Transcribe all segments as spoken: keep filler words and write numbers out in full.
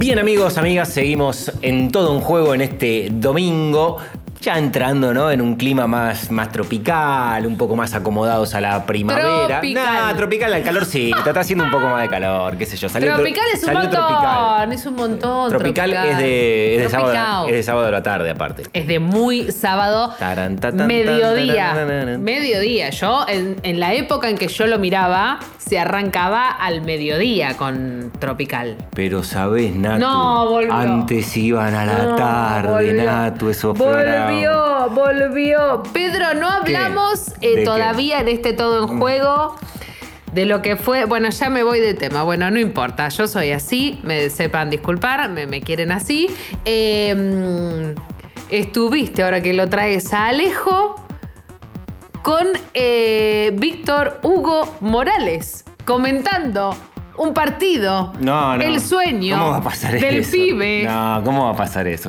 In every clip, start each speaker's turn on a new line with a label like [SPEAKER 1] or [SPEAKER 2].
[SPEAKER 1] Bien, amigos, amigas, seguimos en Todo un Juego en este domingo. Ya entrando, ¿no? En un clima más, más tropical, un poco más acomodados a la primavera.
[SPEAKER 2] Tropical.
[SPEAKER 1] No, tropical al calor sí, está haciendo un poco más de calor, qué sé yo. Salió
[SPEAKER 2] tropical
[SPEAKER 1] tro-
[SPEAKER 2] es un montón, tropical. es un montón.
[SPEAKER 1] Tropical, tropical. Es, de, es, de sábado, es de sábado de la tarde, aparte.
[SPEAKER 2] Es de muy sábado,
[SPEAKER 1] taran, tatan,
[SPEAKER 2] mediodía.
[SPEAKER 1] Taran, taran, taran.
[SPEAKER 2] Mediodía. Yo, en, en la época en que yo lo miraba, se arrancaba al mediodía con tropical.
[SPEAKER 1] Pero, ¿sabés, Natu?
[SPEAKER 2] No, volvió.
[SPEAKER 1] Antes iban a la
[SPEAKER 2] no,
[SPEAKER 1] tarde,
[SPEAKER 2] volvió.
[SPEAKER 1] Natu, eso fue.
[SPEAKER 2] Volvió, volvió. Pedro, no hablamos eh, todavía qué? en este Todo en Juego de lo que fue. Bueno, ya me voy de tema. Bueno, no importa. Yo soy así. Me sepan disculpar. Me, me quieren así. Eh, estuviste, ahora que lo traes a Alejo, con eh, Víctor Hugo Morales comentando un partido,
[SPEAKER 1] no, no.
[SPEAKER 2] el sueño
[SPEAKER 1] ¿Cómo va a pasar
[SPEAKER 2] del
[SPEAKER 1] eso?
[SPEAKER 2] pibe.
[SPEAKER 1] No, ¿cómo va a pasar eso?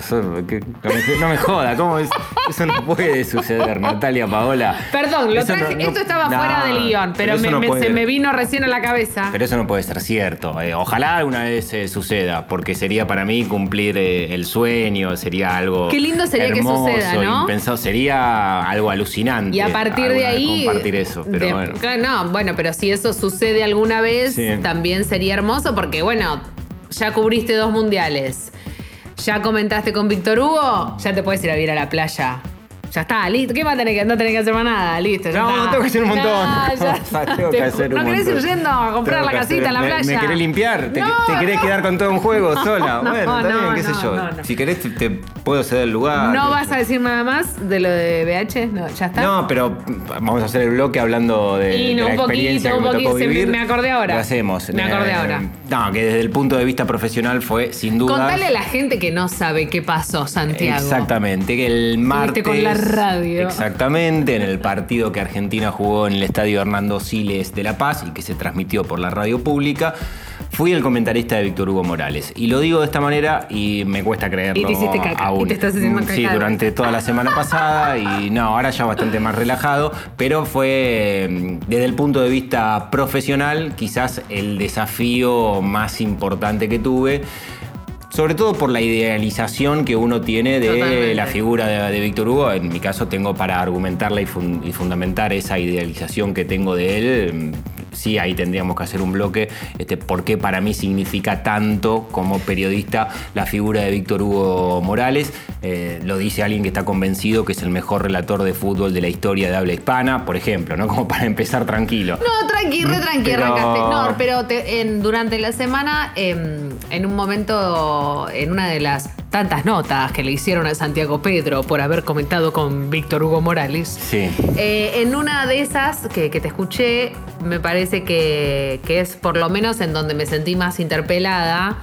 [SPEAKER 1] No me joda, ¿cómo es? Eso no puede suceder, Natalia Paola.
[SPEAKER 2] Perdón, lo
[SPEAKER 1] eso
[SPEAKER 2] traje,
[SPEAKER 1] no, no,
[SPEAKER 2] esto estaba
[SPEAKER 1] no,
[SPEAKER 2] fuera del guión, pero, pero me, no me, se me vino recién a la cabeza.
[SPEAKER 1] Pero eso no puede ser cierto. Eh, ojalá alguna vez eh, suceda, porque sería para mí cumplir eh, el sueño, sería algo
[SPEAKER 2] Qué lindo sería
[SPEAKER 1] hermoso,
[SPEAKER 2] que suceda, ¿no?
[SPEAKER 1] Impensado, sería algo alucinante.
[SPEAKER 2] Y a partir de ahí
[SPEAKER 1] compartir eso, pero
[SPEAKER 2] de,
[SPEAKER 1] bueno.
[SPEAKER 2] No, bueno, pero si eso sucede alguna vez,
[SPEAKER 1] sí.
[SPEAKER 2] también sería hermoso. Porque, bueno, ya cubriste dos mundiales. Ya comentaste con Víctor Hugo. Ya te puedes ir a vivir a la playa. Ya está, listo. ¿Qué más tenés que No tenés que hacer más nada, listo. Ya
[SPEAKER 1] no,
[SPEAKER 2] está.
[SPEAKER 1] tengo que hacer un montón.
[SPEAKER 2] No, ya
[SPEAKER 1] tengo que hacer un
[SPEAKER 2] ¿No querés
[SPEAKER 1] montón.
[SPEAKER 2] ir yendo a comprar
[SPEAKER 1] tengo
[SPEAKER 2] la casita
[SPEAKER 1] hacer,
[SPEAKER 2] en la
[SPEAKER 1] me,
[SPEAKER 2] playa?
[SPEAKER 1] ¿Me querés limpiar? ¿Te,
[SPEAKER 2] no,
[SPEAKER 1] te querés
[SPEAKER 2] no.
[SPEAKER 1] quedar con todo un juego sola?
[SPEAKER 2] No,
[SPEAKER 1] bueno, está
[SPEAKER 2] no,
[SPEAKER 1] bien, qué
[SPEAKER 2] no,
[SPEAKER 1] sé yo.
[SPEAKER 2] no, no.
[SPEAKER 1] Si querés, te, te puedo ceder el lugar.
[SPEAKER 2] ¿No vas a decir nada más de lo de B H? No, ya está.
[SPEAKER 1] No, pero vamos a hacer el bloque hablando de,
[SPEAKER 2] y no,
[SPEAKER 1] de la
[SPEAKER 2] un
[SPEAKER 1] experiencia
[SPEAKER 2] poquito,
[SPEAKER 1] que
[SPEAKER 2] un
[SPEAKER 1] me tocó
[SPEAKER 2] poquito.
[SPEAKER 1] vivir.
[SPEAKER 2] Me acordé ahora.
[SPEAKER 1] Lo hacemos.
[SPEAKER 2] Me acordé
[SPEAKER 1] eh,
[SPEAKER 2] ahora.
[SPEAKER 1] No, que desde el punto de vista profesional fue sin duda.
[SPEAKER 2] Contale a la gente que no sabe qué pasó, Santiago.
[SPEAKER 1] Exactamente, que el martes.
[SPEAKER 2] con la radio.
[SPEAKER 1] Exactamente, en el partido que Argentina jugó en el estadio Hernando Siles de La Paz y que se transmitió por la radio pública, fui el comentarista de Víctor Hugo Morales. Y lo digo de esta manera y me cuesta creerlo.
[SPEAKER 2] Y te hiciste caca.
[SPEAKER 1] Aún.
[SPEAKER 2] Y te estás haciendo caca.
[SPEAKER 1] Sí, durante toda la semana pasada y no, ahora ya bastante más relajado, pero fue desde el punto de vista profesional quizás el desafío más importante que tuve. Sobre todo por la idealización que uno tiene de Totalmente. la figura de, de Víctor Hugo. En mi caso tengo para argumentarla y, fun, y fundamentar esa idealización que tengo de él. Sí, ahí tendríamos que hacer un bloque. Este, por qué para mí significa tanto como periodista la figura de Víctor Hugo Morales. Eh, lo dice alguien que está convencido que es el mejor relator de fútbol de la historia de habla hispana, por ejemplo, ¿no? Como para empezar tranquilo.
[SPEAKER 2] No, tranqui, re tranqui,
[SPEAKER 1] pero...
[SPEAKER 2] arrancaste. No, pero te, en, durante la semana, eh, en un momento... en una de las tantas notas que le hicieron a Santiago Pedro por haber comentado con Víctor Hugo Morales.
[SPEAKER 1] Sí.
[SPEAKER 2] Eh, en una de esas que, que te escuché, me parece que, que es por lo menos en donde me sentí más interpelada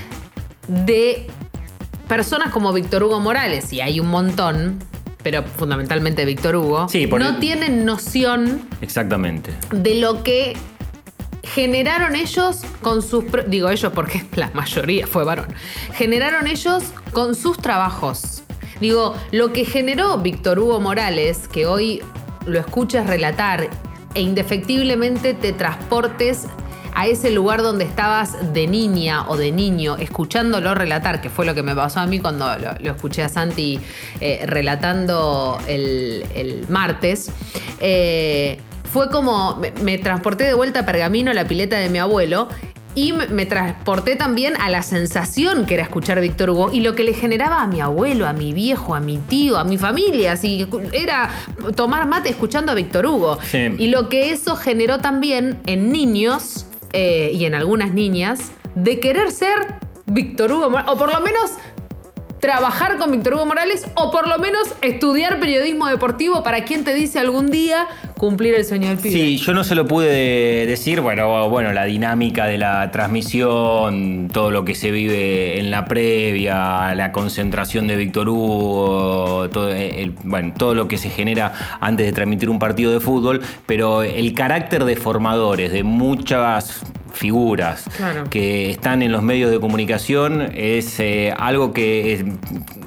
[SPEAKER 2] de personas como Víctor Hugo Morales, y hay un montón, pero fundamentalmente Víctor Hugo,
[SPEAKER 1] sí, por
[SPEAKER 2] no
[SPEAKER 1] el...
[SPEAKER 2] tienen noción
[SPEAKER 1] Exactamente.
[SPEAKER 2] de lo que generaron ellos con sus... Digo ellos porque la mayoría fue varón. Generaron ellos con sus trabajos. Digo, lo que generó Víctor Hugo Morales, que hoy lo escuchas relatar e indefectiblemente te transportes a ese lugar donde estabas de niña o de niño escuchándolo relatar, que fue lo que me pasó a mí cuando lo, lo escuché a Santi eh, relatando el, el martes. Eh, Fue como, me, me transporté de vuelta a Pergamino, a la pileta de mi abuelo, y me, me transporté también a la sensación que era escuchar a Víctor Hugo y lo que le generaba a mi abuelo, a mi viejo, a mi tío, a mi familia. Así, era tomar mate escuchando a Víctor Hugo.
[SPEAKER 1] Sí.
[SPEAKER 2] Y lo que eso generó también en niños eh, y en algunas niñas de querer ser Víctor Hugo Morales, o por lo menos trabajar con Víctor Hugo Morales, o por lo menos estudiar periodismo deportivo, para quien te dice algún día cumplir el sueño del pibe.
[SPEAKER 1] Sí, yo no se lo pude decir, bueno, bueno, la dinámica de la transmisión, todo lo que se vive en la previa, la concentración de Víctor Hugo, todo, el, bueno, todo lo que se genera antes de transmitir un partido de fútbol, pero el carácter de formadores de muchas figuras claro. que están en los medios de comunicación es eh, algo que es,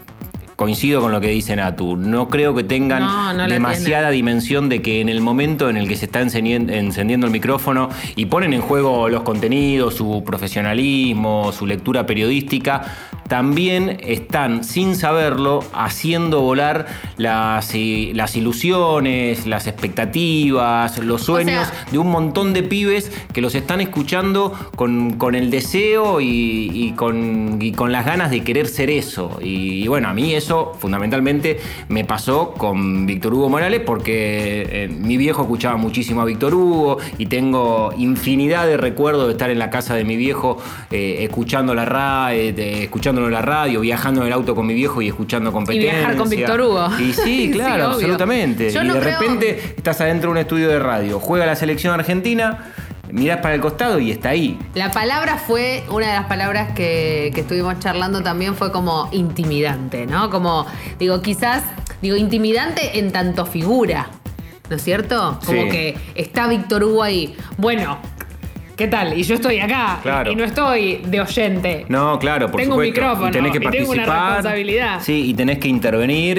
[SPEAKER 1] coincido con lo que dice Natu. No creo que tengan
[SPEAKER 2] no, no
[SPEAKER 1] demasiada dimensión de que en el momento en el que se está encendiendo, encendiendo el micrófono y ponen en juego los contenidos, su profesionalismo, su lectura periodística, también están, sin saberlo, haciendo volar las, las ilusiones, las expectativas, los sueños, o sea, de un montón de pibes que los están escuchando con, con el deseo y, y, con, y con las ganas de querer ser eso. Y, y bueno, a mí eso fundamentalmente me pasó con Víctor Hugo Morales, porque eh, mi viejo escuchaba muchísimo a Víctor Hugo y tengo infinidad de recuerdos de estar en la casa de mi viejo eh, escuchando la radio, eh, escuchando en la radio, viajando en el auto con mi viejo y escuchando competencia.
[SPEAKER 2] Y viajar con Víctor Hugo.
[SPEAKER 1] Y sí, claro, sí, absolutamente.
[SPEAKER 2] Yo
[SPEAKER 1] y
[SPEAKER 2] no
[SPEAKER 1] de
[SPEAKER 2] creo...
[SPEAKER 1] repente estás adentro de un estudio de radio, juega la selección argentina, mirás para el costado y está ahí.
[SPEAKER 2] La palabra fue, una de las palabras que, que estuvimos charlando también fue como intimidante, ¿no? Como, digo, quizás, digo, intimidante en tanto figura, ¿no es cierto? Como
[SPEAKER 1] sí.
[SPEAKER 2] que está Víctor Hugo ahí. Bueno, ¿qué tal? Y yo estoy acá,
[SPEAKER 1] claro.
[SPEAKER 2] y no estoy de oyente.
[SPEAKER 1] No, claro, por
[SPEAKER 2] tengo
[SPEAKER 1] supuesto.
[SPEAKER 2] un micrófono
[SPEAKER 1] y tenés que
[SPEAKER 2] y
[SPEAKER 1] participar.
[SPEAKER 2] tengo una responsabilidad.
[SPEAKER 1] Sí, y tenés que intervenir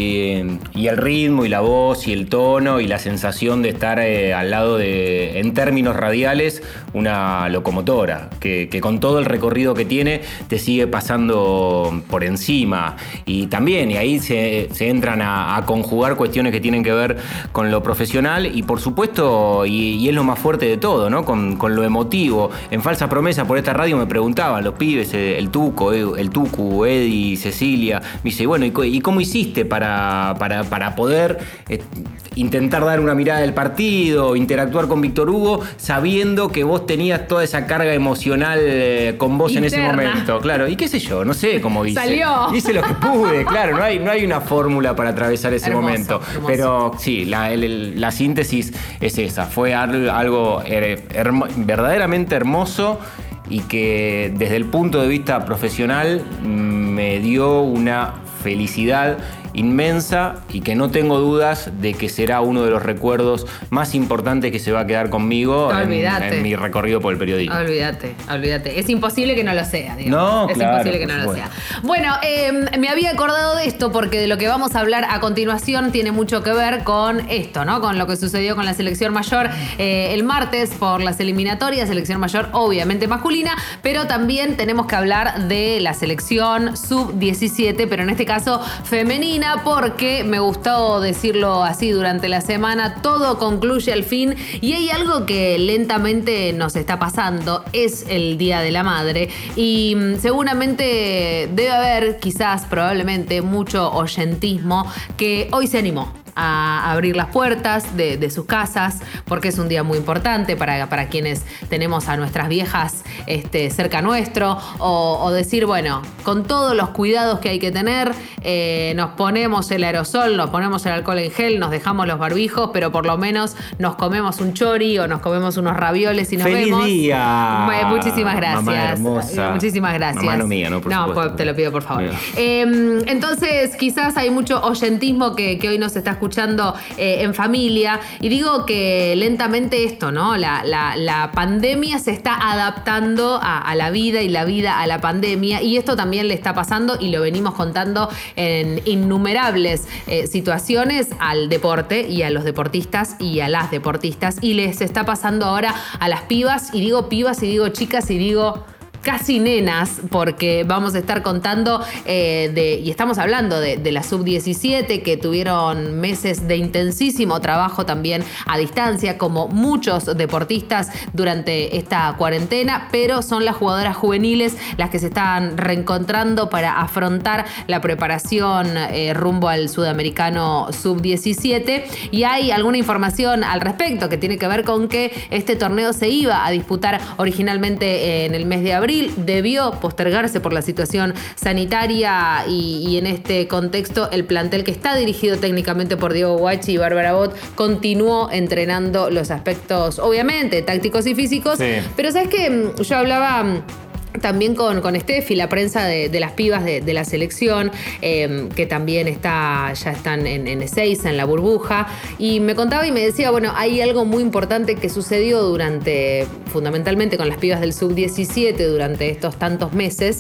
[SPEAKER 1] y, y el ritmo y la voz y el tono y la sensación de estar eh, al lado de, en términos radiales, una locomotora que, que con todo el recorrido que tiene te sigue pasando por encima. Y también, y ahí se, se entran a, a conjugar cuestiones que tienen que ver con lo profesional y por supuesto, y, y es lo más fuerte de todo, ¿no? Con, con lo emotivo. En Falsa Promesa por esta radio me preguntaban los pibes, el Tuco, el Tucu, Eddie, Cecilia, me dice, bueno, ¿y cómo hiciste para, para, para poder eh, intentar dar una mirada del partido, interactuar con Víctor Hugo, sabiendo que vos tenías toda esa carga emocional eh, con vos interna en ese momento? Claro, y qué sé yo, no sé cómo hice.
[SPEAKER 2] Salió.
[SPEAKER 1] Hice lo que pude, claro, no hay, no hay una fórmula para atravesar ese
[SPEAKER 2] hermoso,
[SPEAKER 1] momento.
[SPEAKER 2] Hermoso.
[SPEAKER 1] Pero sí, la, el, la síntesis es esa, fue algo her, hermo, verdaderamente hermoso y que desde el punto de vista profesional me dio una felicidad inmensa y que no tengo dudas de que será uno de los recuerdos más importantes que se va a quedar conmigo en, en mi recorrido por el periodismo.
[SPEAKER 2] Olvídate, olvídate. Es imposible que no lo sea, digamos.
[SPEAKER 1] No,
[SPEAKER 2] es
[SPEAKER 1] claro,
[SPEAKER 2] imposible que no lo sea. Bueno, eh, me había acordado de esto porque de lo que vamos a hablar a continuación tiene mucho que ver con esto, ¿no? Con lo que sucedió con la selección mayor eh, el martes por las eliminatorias, selección mayor obviamente masculina, pero también tenemos que hablar de la selección sub diecisiete, pero en este caso femenina, porque me gustó decirlo así durante la semana, todo concluye al fin y hay algo que lentamente nos está pasando, es el Día de la Madre y seguramente debe haber, quizás, probablemente, mucho oyentismo que hoy se animó a abrir las puertas de, de sus casas, porque es un día muy importante para, para quienes tenemos a nuestras viejas este, cerca nuestro, o, o decir, bueno, con todos los cuidados que hay que tener, eh, nos ponemos el aerosol, nos ponemos el alcohol en gel, nos dejamos los barbijos, pero por lo menos nos comemos un chori o nos comemos unos ravioles y nos
[SPEAKER 1] ¡Feliz
[SPEAKER 2] vemos.
[SPEAKER 1] día!
[SPEAKER 2] Bueno, muchísimas gracias.
[SPEAKER 1] Mamá hermosa.
[SPEAKER 2] Muchísimas gracias.
[SPEAKER 1] Mamá no mía, ¿no? Por
[SPEAKER 2] no,
[SPEAKER 1] supuesto.
[SPEAKER 2] Te lo pido, por favor. Eh, entonces, quizás hay mucho oyentismo que, que hoy nos está escuchando eh, en familia, y digo que lentamente esto, ¿no? La, la, la pandemia se está adaptando a, a la vida y la vida a la pandemia, y esto también le está pasando, y lo venimos contando en innumerables eh, situaciones, al deporte y a los deportistas y a las deportistas, y les está pasando ahora a las pibas, y digo pibas y digo chicas y digo casi nenas, porque vamos a estar contando eh, de, y estamos hablando de, de la sub diecisiete, que tuvieron meses de intensísimo trabajo también a distancia, como muchos deportistas durante esta cuarentena, pero son las jugadoras juveniles las que se están reencontrando para afrontar la preparación eh, rumbo al sudamericano sub diecisiete, y hay alguna información al respecto que tiene que ver con que este torneo se iba a disputar originalmente en el mes de abril, debió postergarse por la situación sanitaria, y, y en este contexto el plantel, que está dirigido técnicamente por Diego Guachi y Bárbara Bot, continuó entrenando los aspectos, obviamente, tácticos y físicos. Sí. Pero ¿sabes qué? Yo hablaba también con, con Steffi, la prensa de, de las pibas de, de la selección, eh, que también está, ya están en, en Ezeiza, en la burbuja, y me contaba y me decía, bueno, hay algo muy importante que sucedió durante, fundamentalmente con las pibas del sub diecisiete, durante estos tantos meses,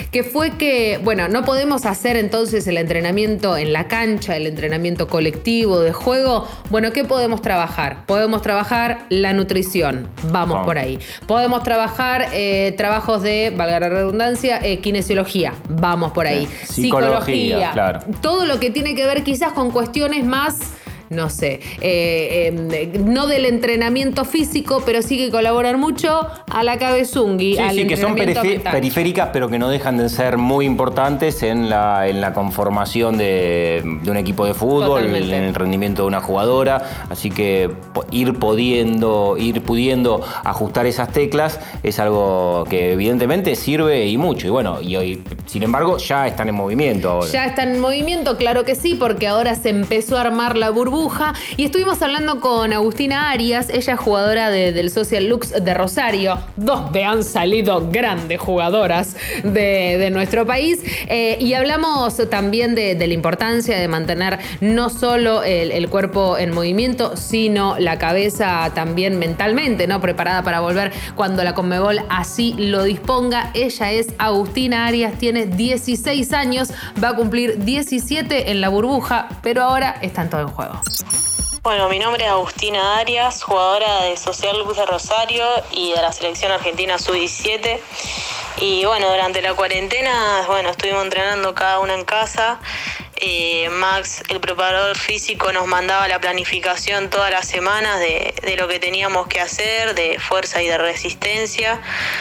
[SPEAKER 2] que fue que, bueno, no podemos hacer entonces el entrenamiento en la cancha, el entrenamiento colectivo de juego. Bueno, ¿qué podemos trabajar? Podemos trabajar la nutrición, vamos oh. por ahí. Podemos trabajar eh, trabajos de, valga la redundancia, eh, kinesiología, vamos por ahí.
[SPEAKER 1] Sí. Psicología, Psicología, claro.
[SPEAKER 2] Todo lo que tiene que ver quizás con cuestiones más... no sé, eh, eh, no del entrenamiento físico, pero sí que colaboran mucho a la cabezungui,
[SPEAKER 1] sí,
[SPEAKER 2] al
[SPEAKER 1] sí, que son
[SPEAKER 2] perif-
[SPEAKER 1] periféricas, pero que no dejan de ser muy importantes en la, en la conformación de, de un equipo de fútbol, en el rendimiento de una jugadora. Así que ir pudiendo, ir pudiendo ajustar esas teclas es algo que evidentemente sirve y mucho. Y bueno, y hoy, sin embargo, ya están en movimiento ahora.
[SPEAKER 2] Ya están en movimiento, claro que sí, porque ahora se empezó a armar la burbuja. Y estuvimos hablando con Agustina Arias, ella es jugadora de, del Social Lux de Rosario, donde han salido grandes jugadoras de, de nuestro país, eh, y hablamos también de, de la importancia de mantener no solo el, el cuerpo en movimiento, sino la cabeza también mentalmente, ¿no? Preparada para volver cuando la Conmebol así lo disponga. Ella es Agustina Arias, tiene dieciséis años, va a cumplir diecisiete en la burbuja, pero ahora están todo en juego.
[SPEAKER 3] Bueno, mi nombre es Agustina Arias, jugadora de Social Lux de Rosario y de la selección argentina sub diecisiete. Y bueno, durante la cuarentena, bueno, estuvimos entrenando cada una en casa. Eh, Max, el preparador físico, nos mandaba la planificación todas las semanas de, de lo que teníamos que hacer, de fuerza y de resistencia.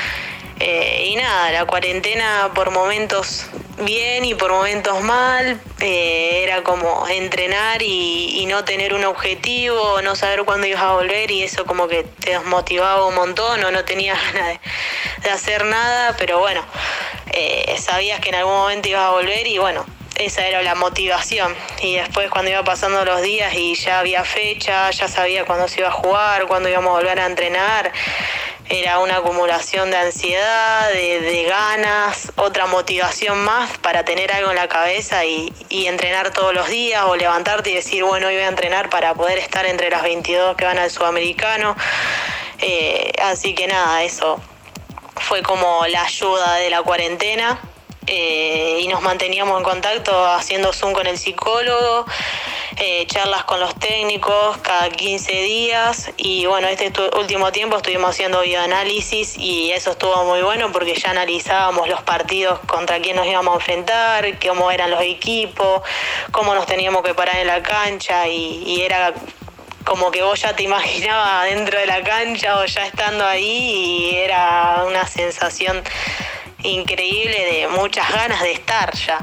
[SPEAKER 3] Eh, y nada, la cuarentena por momentos bien y por momentos mal, eh, era como entrenar y, y no tener un objetivo, no saber cuándo ibas a volver, y eso como que te desmotivaba un montón, o no tenías ganas de, de hacer nada, pero bueno, eh, sabías que en algún momento ibas a volver y bueno, esa era la motivación. Y después cuando iba pasando los días y ya había fecha, ya sabía cuándo se iba a jugar, cuándo íbamos a volver a entrenar, era una acumulación de ansiedad, de, de ganas, otra motivación más para tener algo en la cabeza y, y entrenar todos los días, o levantarte y decir, bueno, hoy voy a entrenar para poder estar entre las veintidós que van al Sudamericano. Eh, así que nada, eso fue como la ayuda de la cuarentena. Eh, y nos manteníamos en contacto haciendo Zoom con el psicólogo, eh, charlas con los técnicos cada quince días, y bueno, este tu- último tiempo estuvimos haciendo bioanálisis y eso estuvo muy bueno porque ya analizábamos los partidos contra quién nos íbamos a enfrentar, cómo eran los equipos, cómo nos teníamos que parar en la cancha, y, y era como que vos ya te imaginabas dentro de la cancha o ya estando ahí, y era una sensación increíble de muchas ganas de estar ya.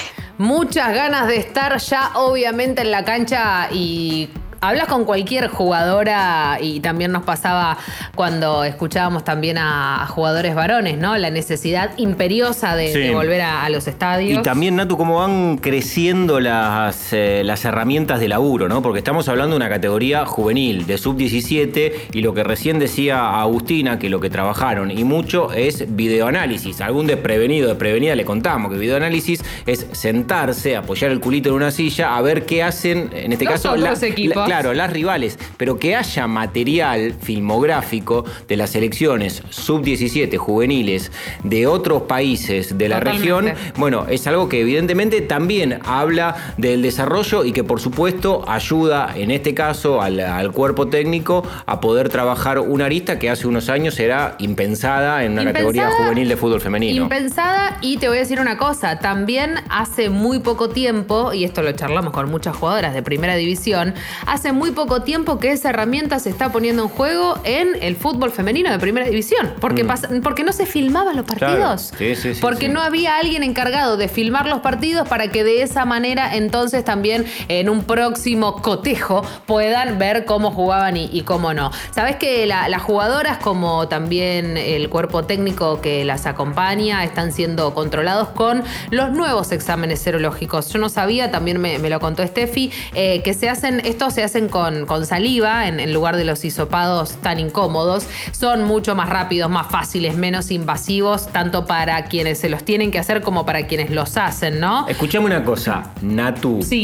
[SPEAKER 2] Muchas ganas de estar ya, obviamente, en la cancha. Y hablas con cualquier jugadora, y también nos pasaba cuando escuchábamos también a, a jugadores varones, ¿no? La necesidad imperiosa de, sí. de volver a, a los estadios.
[SPEAKER 1] Y también, Natu, cómo van creciendo las, eh, las herramientas de laburo, ¿no? Porque estamos hablando de una categoría juvenil, de sub diecisiete, y lo que recién decía Agustina, que lo que trabajaron y mucho es videoanálisis. Algún desprevenido, desprevenida le contamos que videoanálisis es sentarse, apoyar el culito en una silla, a ver qué hacen, en este
[SPEAKER 2] los
[SPEAKER 1] caso,
[SPEAKER 2] otros
[SPEAKER 1] la,
[SPEAKER 2] equipos.
[SPEAKER 1] La, claro, las rivales, pero que haya material filmográfico de las selecciones sub diecisiete juveniles de otros países de la
[SPEAKER 2] Totalmente.
[SPEAKER 1] región, bueno, es algo que evidentemente también habla del desarrollo y que por supuesto ayuda, en este caso, al, al cuerpo técnico a poder trabajar una arista que hace unos años era impensada en una
[SPEAKER 2] impensada,
[SPEAKER 1] categoría juvenil de fútbol femenino.
[SPEAKER 2] Impensada, y te voy a decir una cosa, también hace muy poco tiempo, y esto lo charlamos con muchas jugadoras de primera división, hace muy poco tiempo que esa herramienta se está poniendo en juego en el fútbol femenino de primera división. Porque, mm. pas- porque no se filmaban los partidos.
[SPEAKER 1] Claro. Sí, sí, sí,
[SPEAKER 2] porque
[SPEAKER 1] sí.
[SPEAKER 2] no había alguien encargado de filmar los partidos para que de esa manera entonces también en un próximo cotejo puedan ver cómo jugaban y, y cómo no. Sabés que la, las jugadoras, como también el cuerpo técnico que las acompaña, están siendo controlados con los nuevos exámenes serológicos. Yo no sabía, también me, me lo contó Steffi, eh, que se hacen, estos se hacen con, con saliva en, en lugar de los hisopados tan incómodos. Son mucho más rápidos, más fáciles, menos invasivos, tanto para quienes se los tienen que hacer como para quienes los hacen, ¿no?
[SPEAKER 1] Escuchame una cosa, Natu.
[SPEAKER 2] Sí.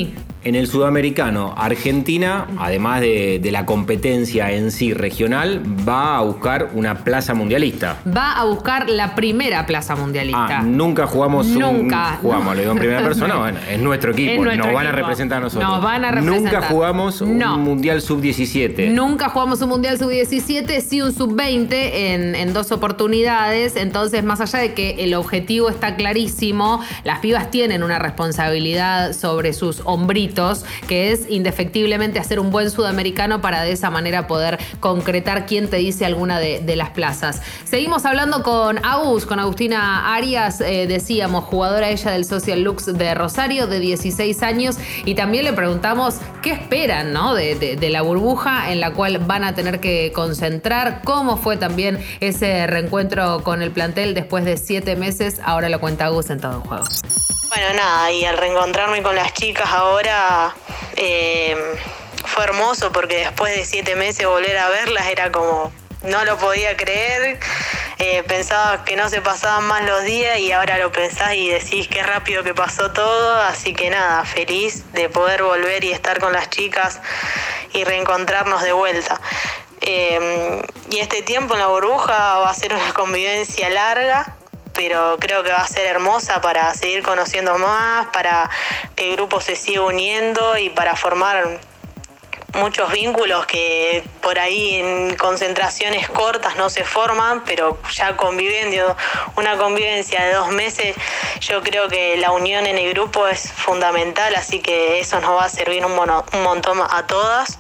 [SPEAKER 1] En el sudamericano, Argentina, además de, de la competencia en sí regional, va a buscar una plaza mundialista.
[SPEAKER 2] Va a buscar la primera plaza mundialista.
[SPEAKER 1] Ah, nunca jugamos
[SPEAKER 2] Nunca.
[SPEAKER 1] un... Jugamos, lo digo en primera persona, bueno, es nuestro equipo,
[SPEAKER 2] Es nuestro
[SPEAKER 1] nos van
[SPEAKER 2] equipo.
[SPEAKER 1] a representar a nosotros.
[SPEAKER 2] Nos van a representar.
[SPEAKER 1] Nunca jugamos
[SPEAKER 2] No.
[SPEAKER 1] un Mundial sub diecisiete.
[SPEAKER 2] Nunca jugamos un Mundial sub diecisiete, sí un sub veinte en, en dos oportunidades. Entonces, más allá de que el objetivo está clarísimo, las pibas tienen una responsabilidad sobre sus hombritos, que es indefectiblemente hacer un buen sudamericano para de esa manera poder concretar quién te dice alguna de, de las plazas. Seguimos hablando con Agus, con Agustina Arias, eh, decíamos, jugadora ella del Social Lux de Rosario, de dieciséis años, y también le preguntamos qué esperan, ¿no? de, de, de la burbuja en la cual van a tener que concentrar, cómo fue también ese reencuentro con el plantel después de siete meses. Ahora lo cuenta Agus en Todo en Juego.
[SPEAKER 3] Bueno, nada, y al reencontrarme con las chicas ahora eh, fue hermoso porque después de siete meses volver a verlas era como, no lo podía creer, eh, pensaba que no se pasaban más los días y ahora lo pensás y decís qué rápido que pasó todo, así que nada, feliz de poder volver y estar con las chicas y reencontrarnos de vuelta. Eh, y este tiempo en la burbuja va a ser una convivencia larga, pero creo que va a ser hermosa para seguir conociendo más, para que el grupo se siga uniendo y para formar muchos vínculos que por ahí en concentraciones cortas no se forman, pero ya conviviendo, una convivencia de dos meses, yo creo que la unión en el grupo es fundamental, así que eso nos va a servir un, mono, un montón a todas.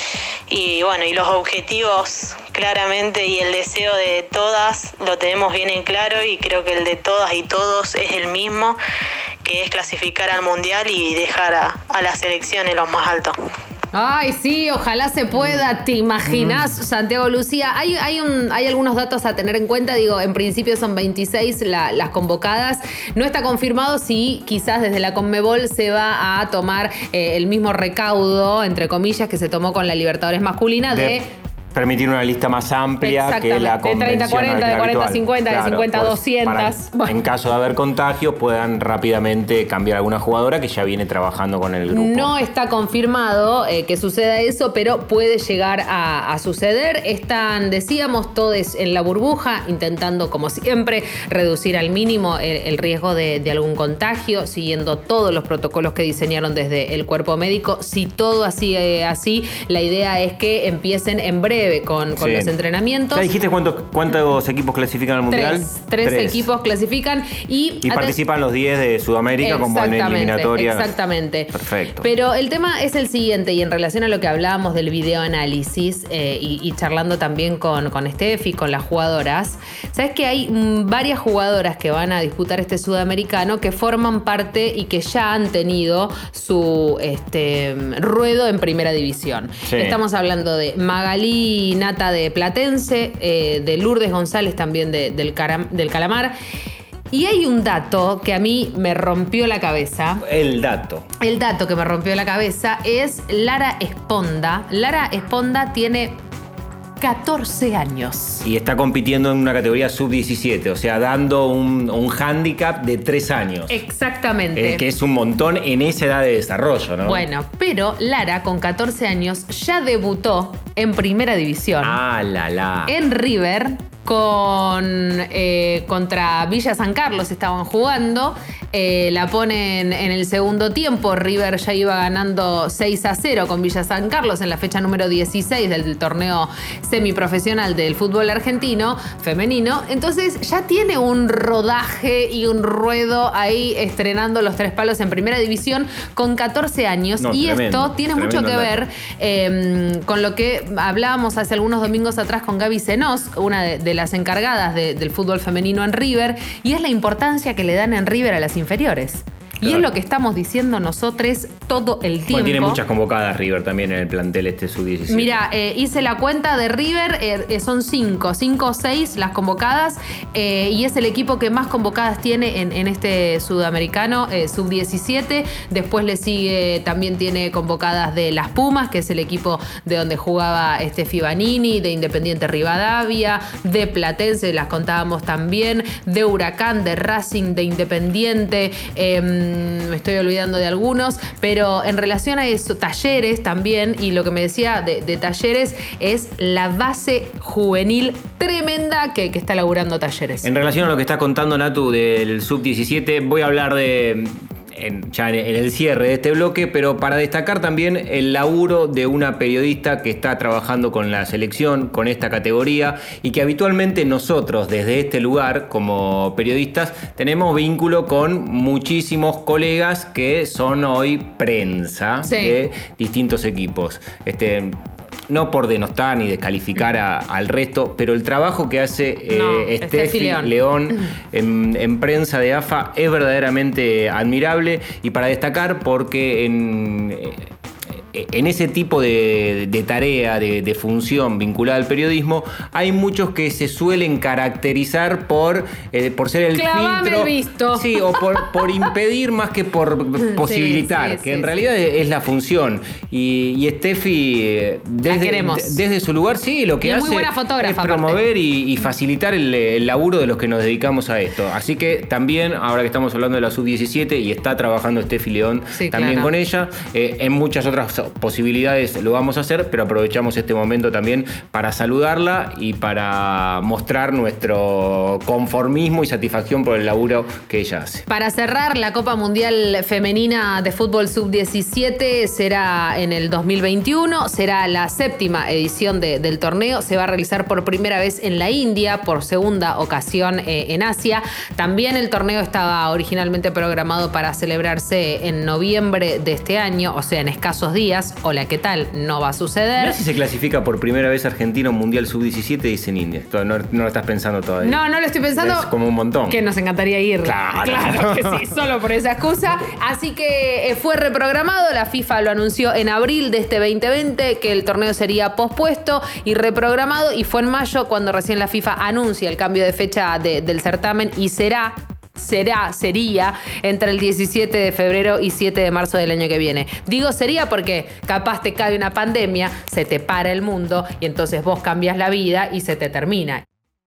[SPEAKER 3] Y bueno, y los objetivos claramente y el deseo de todas lo tenemos bien en claro y creo que el de todas y todos es el mismo, que es clasificar al Mundial y dejar a, a la selección en los más altos.
[SPEAKER 2] Ay, sí, ojalá se pueda. ¿Te imaginas, mm. Santiago Lucía? Hay, hay, un, hay algunos datos a tener en cuenta. Digo, en principio son veintiséis la, las convocadas. No está confirmado si quizás desde la Conmebol se va a tomar eh, el mismo recaudo, entre comillas, que se tomó con la Libertadores masculina de... de
[SPEAKER 1] permitir una lista más amplia que la convención.
[SPEAKER 2] De treinta a cuarenta, de cuarenta a cincuenta, claro, de cincuenta a doscientos.
[SPEAKER 1] Para, en caso de haber contagios, puedan rápidamente cambiar alguna jugadora que ya viene trabajando con el grupo.
[SPEAKER 2] No está confirmado eh, que suceda eso, pero puede llegar a, a suceder. Están, decíamos, todos en la burbuja, intentando, como siempre, reducir al mínimo el, el riesgo de, de algún contagio, siguiendo todos los protocolos que diseñaron desde el cuerpo médico. Si todo así, eh, así, la idea es que empiecen en breve con, con sí. los entrenamientos.
[SPEAKER 1] ¿Ya dijiste cuántos, cuántos equipos clasifican al Mundial?
[SPEAKER 2] Tres, tres, tres. equipos clasifican. Y,
[SPEAKER 1] y participan los diez de Sudamérica como en eliminatoria.
[SPEAKER 2] Exactamente.
[SPEAKER 1] Perfecto.
[SPEAKER 2] Pero el tema es el siguiente, y en relación a lo que hablábamos del videoanálisis eh, y, y charlando también con, con Steffi, con las jugadoras, sabes que hay mm, varias jugadoras que van a disputar este sudamericano que forman parte y que ya han tenido su este, ruedo en primera división. Sí. Estamos hablando de Magalí Nata de Platense, eh, de Lourdes González también de, del, Caram, del Calamar. Y hay un dato que a mí me rompió la cabeza.
[SPEAKER 1] El dato.
[SPEAKER 2] El dato que me rompió la cabeza es Lara Esponda. Lara Esponda tiene catorce años.
[SPEAKER 1] Y está compitiendo en una categoría sub diecisiete, o sea, dando un, un hándicap de tres años.
[SPEAKER 2] Exactamente.
[SPEAKER 1] Eh, que es un montón en esa edad de desarrollo, ¿no?
[SPEAKER 2] Bueno, pero Lara, con catorce años, ya debutó en primera división.
[SPEAKER 1] Ah, la, la.
[SPEAKER 2] En River, con eh, contra Villa San Carlos estaban jugando. Eh, la ponen en el segundo tiempo. River ya iba ganando seis a cero con Villa San Carlos en la fecha número dieciséis del torneo semiprofesional del fútbol argentino femenino. Entonces ya tiene un rodaje y un ruedo ahí estrenando los tres palos en primera división con catorce años. No, y tremendo, esto tiene mucho que ver eh, con lo que hablábamos hace algunos domingos atrás con Gaby Senós, una de, de las encargadas de, del fútbol femenino en River, y es la importancia que le dan en River a las inferiores. Y claro, es lo que estamos diciendo nosotros todo el tiempo.
[SPEAKER 1] Bueno, tiene muchas convocadas River también en el plantel este sub diecisiete.
[SPEAKER 2] Mira, eh, hice la cuenta de River, eh, son cinco, cinco o seis las convocadas, eh, y es el equipo que más convocadas tiene en, en este sudamericano eh, sub diecisiete. Después le sigue, también tiene convocadas de Las Pumas, que es el equipo de donde jugaba Steffi Vanini, de Independiente Rivadavia, de Platense, las contábamos también, de Huracán, de Racing, de Independiente, eh, me estoy olvidando de algunos, pero en relación a eso, Talleres también, y lo que me decía de, de Talleres es la base juvenil tremenda que, que está laburando Talleres.
[SPEAKER 1] En relación a lo que está contando Natu del sub diecisiete, voy a hablar de... En, ya en el cierre de este bloque, pero para destacar también el laburo de una periodista que está trabajando con la selección, con esta categoría, y que habitualmente nosotros desde este lugar como periodistas tenemos vínculo con muchísimos colegas que son hoy prensa, sí, de distintos equipos. Este, no por denostar ni descalificar a, al resto, pero el trabajo que hace no, eh, Steffi León, León en, en prensa de A F A es verdaderamente admirable, y para destacar porque en... en ese tipo de, de tarea, de, de función vinculada al periodismo, hay muchos que se suelen caracterizar por, eh, por ser el
[SPEAKER 2] Clavame
[SPEAKER 1] filtro.
[SPEAKER 2] El visto.
[SPEAKER 1] Sí, o por, por impedir más que por posibilitar, sí, sí, que sí, en sí. realidad es la función. Y, y Steffi, desde, desde su lugar, sí, lo que
[SPEAKER 2] y
[SPEAKER 1] hace
[SPEAKER 2] muy buena fotógrafa,
[SPEAKER 1] es promover y, y facilitar el, el laburo de los que nos dedicamos a esto. Así que también, ahora que estamos hablando de la sub diecisiete, y está trabajando Steffi León sí, también claro. con ella, eh, en muchas otras posibilidades lo vamos a hacer, pero aprovechamos este momento también para saludarla y para mostrar nuestro conformismo y satisfacción por el laburo que ella hace.
[SPEAKER 2] Para cerrar, la Copa Mundial Femenina de Fútbol sub diecisiete será en el dos mil veintiuno, será la séptima edición de, del torneo, se va a realizar por primera vez en la India, por segunda ocasión eh, en Asia. También el torneo estaba originalmente programado para celebrarse en noviembre de este año, o sea, en escasos días. Hola, ¿qué tal? No va a suceder.
[SPEAKER 1] Mirá si se clasifica por primera vez Argentina un Mundial sub diecisiete, dice en India. No, no lo estás pensando todavía.
[SPEAKER 2] No, no lo estoy pensando.
[SPEAKER 1] Es como un montón.
[SPEAKER 2] Que nos encantaría ir.
[SPEAKER 1] Claro.
[SPEAKER 2] Claro que sí, solo por esa excusa. Así que eh, fue reprogramado. La FIFA lo anunció en abril de este veinte veinte, que el torneo sería pospuesto y reprogramado. Y fue en mayo cuando recién la FIFA anuncia el cambio de fecha de, del certamen, y será... Será, sería entre el diecisiete de febrero y siete de marzo del año que viene. Digo sería porque capaz te cae una pandemia, se te para el mundo y entonces vos cambias la vida y se te termina.